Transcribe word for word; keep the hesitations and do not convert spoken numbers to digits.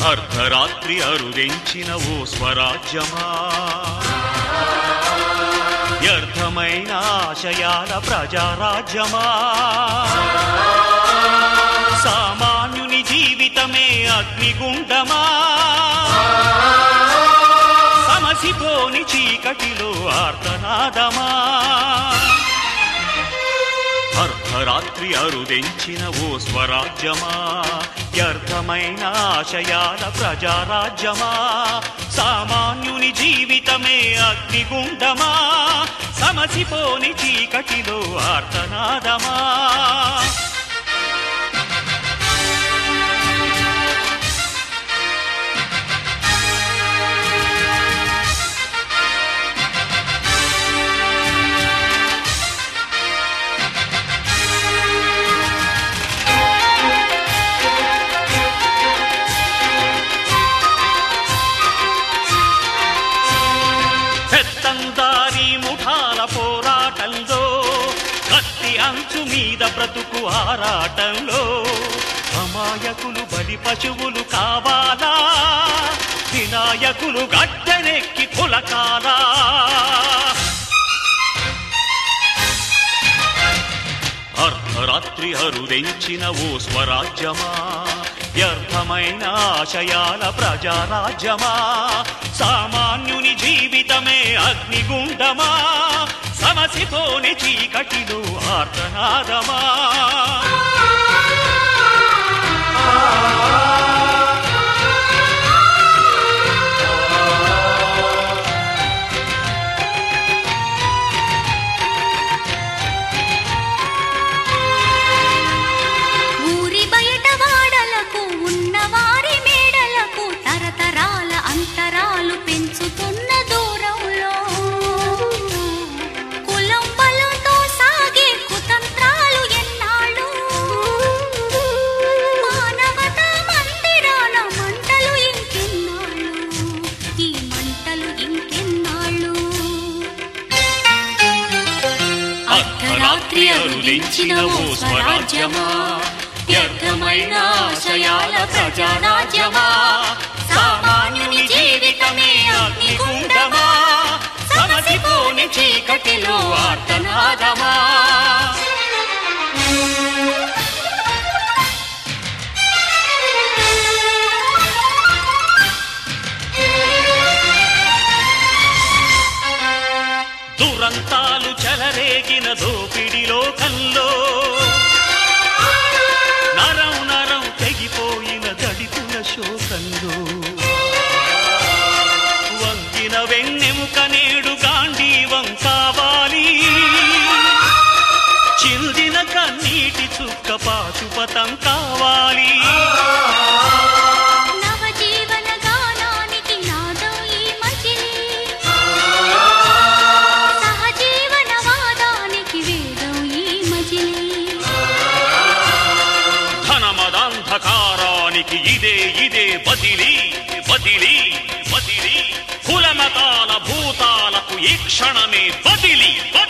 అర్ధరాత్రి అరుదెంచిన ఓ స్వరాజ్యమా, వ్యర్థమైన ఆశయాల ప్రజారాజ్యమా, సామాన్యుని జీవితమే అగ్నిగుండమా, సమసిపోని చీకటిలో ఆర్తనాదమా. అర్ధరాత్రి అరుదెంచిన ఓ స్వరాజ్యమా, వ్యర్థమైన ఆశయాల ప్రజారాజ్యమా, సామాన్యుని జీవితమే అగ్నిగుండమా, సమసిపోని చీకటిలో ఆర్తనాదమా. పెత్తందారీ ముఠాల పోరాటంలో, కత్తి అంచు మీద బ్రతుకు ఆరాటంలో, అమాయకులు బలి పశువులు కావాలా, వినాయకులు గడ్డనెక్కి పులకాలా. అర్ధరాత్రి అరుదెంచిన ఓ స్వరాజ్యమా, వ్యర్థమైన ఆశయాల ప్రజారాజ్యమా, సామాన్యుని జీవితమే అగ్నిగుండమా, సమసిపోని చీకటిలో ఆర్తనాదమా. ఊరి బయట వాడలకు ఉన్నవారి మేడలకు తరతరాల అంతరాలు పెంచుతున్న దూరంలో, కులం బలంతో సాగే కుతంత్రాలు ఎన్నాళ్ళు, మానవతా మందిరాల మంటలు ఇంకెన్నాళ్ళు, ఈ మంటలు ఇంకెన్నాళ్ళు. అర్ధరాత్రి అరుదించిన ఓ స్వరాజ్యమా, వ్యర్థమైన ఆశయాల ప్రజారాజ్యమా, సామాన్యుని జీవితమే అగ్నిగుండమా, సమసిపోని చీకటిలో ఆర్తనాదమా. దురంతాలు చెలరేగిన దోపిడి లోకంలో, నరం నరం తెగిపోయిన దళితుల శోకంలో, వంగిన వెన్నెముక నేడు గాంధీవం కావాలి, చిందిన కన్నీటి చుక్క పాశుపతం కావాలి. నవజీవన గానానికి నాదం ఈ మజిలీ, సహజీవన వాదానికి వేదం ఈ మజిలీ, ధనమదంధకారానికి ఇదే ఇదే బదిలీ బదిలీ బదిలీ, కులమతాల భూతాలకు ఈ క్షణమే బదిలీ.